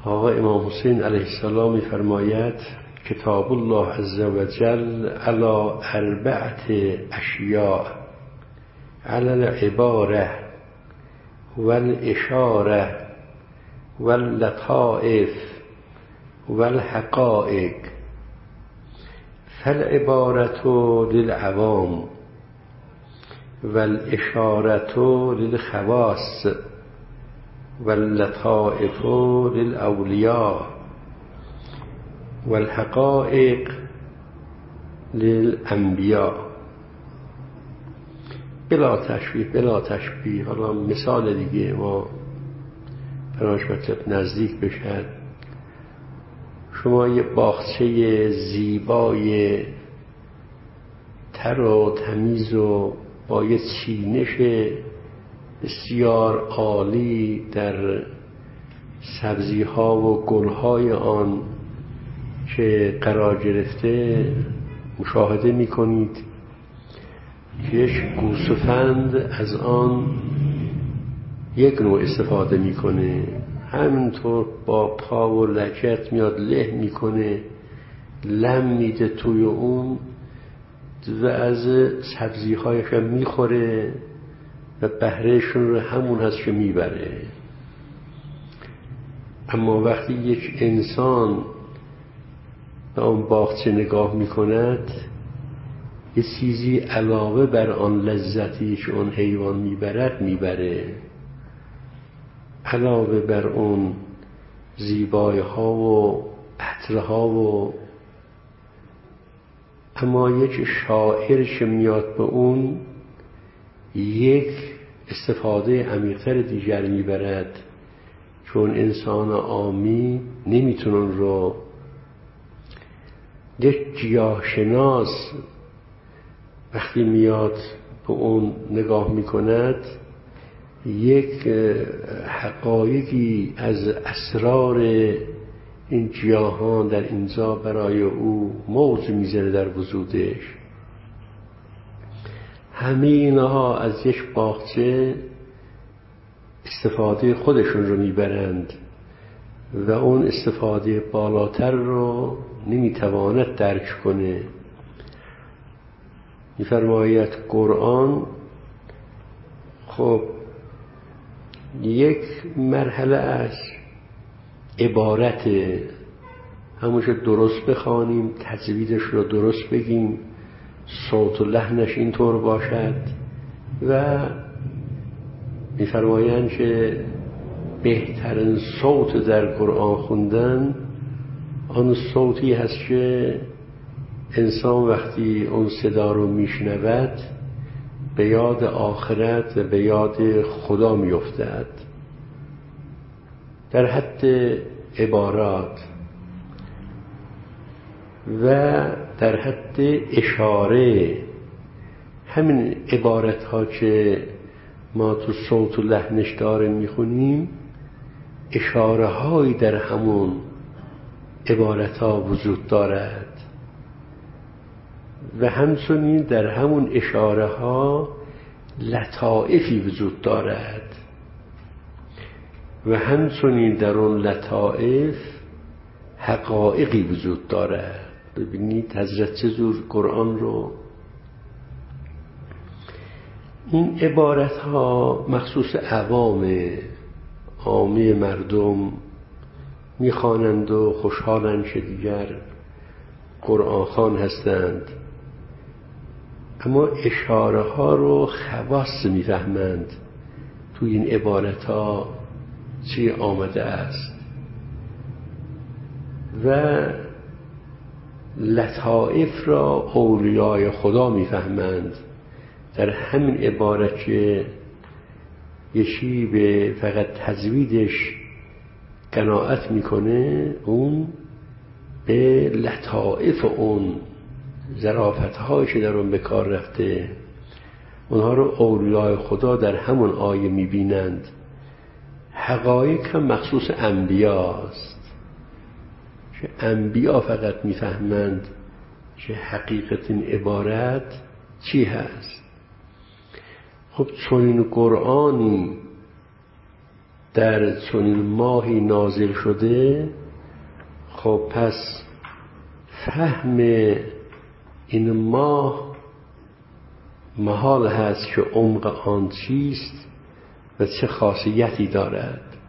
آقا امام حسین علیه السلام می‌فرماید کتاب الله عز و جل علی 4 اشیاء، علی العباره والاشاره واللطائف والحقائق. فالعبارة للعوام والاشارة للخواص واللطائف للأولیاء والحقائق للانبیاء. بلا تشبیه. حالا مثال دیگه ما برایش مطلب نزدیک بشد. شما یه باغچه زیبای تر و تمیز و با یه چینش بسیار عالی در سبزی ها و گل های آن که قرار گرفته مشاهده می کنید که یک گوسفند از آن یک نوع استفاده میکنه، همینطور با پا و لگد میاد له میکنه، لم میده توی اون و از سبزی هایش هم میخوره و بهرهشون رو همون هست که میبره. اما وقتی یک انسان به آن باغچه نگاه میکند، یه چیزی علاوه بر آن لذتی که اون حیوان میبره، علاوه بر اون زیبایی ها و عطرها و اما یک شاعر که میاد به اون یک استفاده عمیق‌تر دیگر میبرد، چون انسان عامی نمیتونن رو. یک گیاهشناس وقتی میاد به اون نگاه میکند، یک حقایقی از اسرار این گیاهان در اینجا برای او موج میزنه در وجودش. همه اینها از یک باغچه استفاده خودشون رو میبرند و اون استفاده بالاتر رو نمیتواند درک کنه. میفرماید قرآن خب یک مرحله از عبارت، همونش درست بخوانیم، تجویدش رو درست بگیم، صوت و لحنش اینطور باشد و میفرمایند که بهترین صوت در قرآن خوندن آن صوتی هست که انسان وقتی اون صدا رو میشنود به یاد آخرت و به یاد خدا میافتد. در حد عبارات و در حد اشاره، همین عبارت ها که ما تو صوت و لحنش داریم میخونیم، اشاره هایی در همون عبارت ها وجود دارد و همچنین در همون اشاره ها لطائفی وجود دارد و همچنین در اون لطائف حقایقی وجود دارد. ببینید حضرت چجور قرآن رو، این عبارت ها مخصوص عامه مردم میخوانند و خوشحالند که دیگر قرآن خوان هستند، اما اشاره ها رو خواص میفهمند. تو این عبارت ها چی آمده است و لطائف را اولیای خدا میفهمند. در همین عبارت که یکی به فقط تجویدش قناعت میکنه، اون به لطائف اون ظرافت‌هایی که در اون به کار رفته، اونها رو اولیای خدا در همون آیه میبینند. حقایق هم مخصوص انبیاست که انبیا فقط میفهمند که حقیقت این عبارت چی هست. خب چون این قرآنی در چنین ماهی نازل شده، خب پس فهم این ماه محال هست که عمق آن چیست و چه خاصیتی دارد.